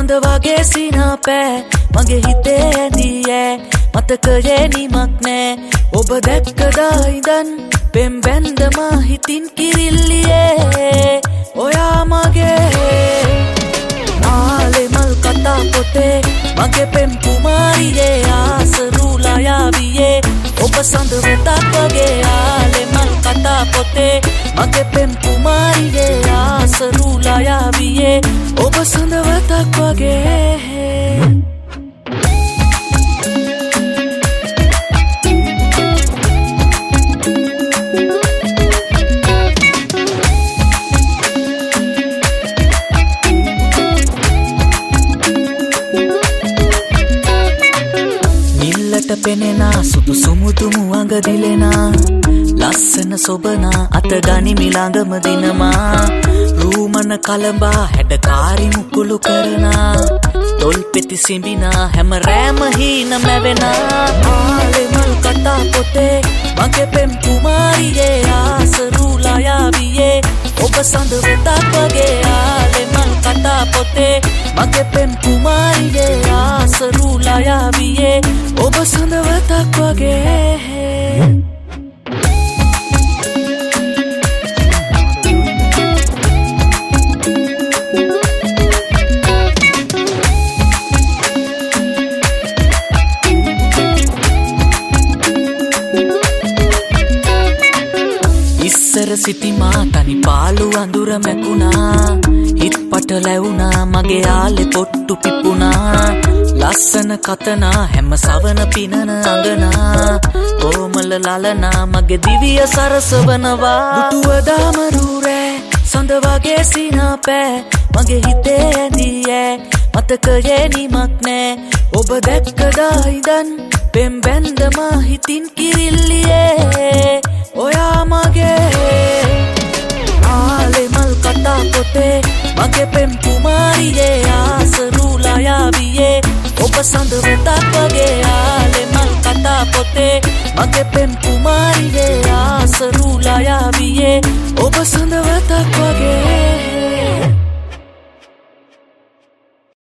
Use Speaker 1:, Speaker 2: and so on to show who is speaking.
Speaker 1: සඳ වගේ සිනාපෑ මගේ හිතේ ඇඳියේ මතකයේ නිමක් නෑ ඔබ දැක්කදා ඉඳන් පෙම් බැන්ද මා හිතින් කිරිල්ලියේ ඔයා මගේ නාලේ මල් කතා පොතේ මගේ පෙම් කුමාරියේ ආසරුලා යාවියේ ඔබ සඳ වෙතක් වගේ ආලේ මල් කතා පොතේ මගේ පෙම් කුමාරියේ ආසරුලා යාවියේ ඔබ සඳ වෙතක් වගේ පෙනෙනා සුදු සුමුදුමු අඟ දිලෙනා ලස්සන සොබනා අත ගනිමි ළඟම දිනමා රූමන කලඹා හැඩකාරි මුකුළු කරනා තොල් පෙති සිඹිනා හැම රෑම හීන මැවෙනා ආලේ මල් කතා පොතේ මගේ පෙම් කුමාරියේ ආසරුලා යාවියේ ඔබ සඳ වෙතක් වගේ ආලේ මල් කතා පොතේ මගේ පෙම් කුමාරියේ ආසරුලා යාවියේ ඔබ සඳ වෙතක් වගේ ඉස්සර සිටිමා තනි පාළු අඳුර මැකුණා හිත් පට ලැවුණා මගේ ආලේ පොට්ටු පිපුණා ලස්සන කතනා හැම සවන පිනන අඟනා කොමල ලලනා මගේ දිවිය සරසවනවා දුටුව දාමරුරේ සඳ වගේ සිනාපෑ මගේ හිතේ ඇඳියේ මතකයේ නිමක් නෑ ඔබ දැක්කදා ඉඳන් පෙම් බැන්ද මා හිතින් කිරිල්ලියේ ඔයා මගේ ආලේ මල් කතා පොතේ මගේ පෙම් කුමාරියේ ආසරුලා යාවියේ ඔබ සඳ වෙතක් වගේ ආලේ මල් කතා පොතේ මගේ පෙම් කුමාරියේ ආසරුලා යාවියේ ඔබ සඳ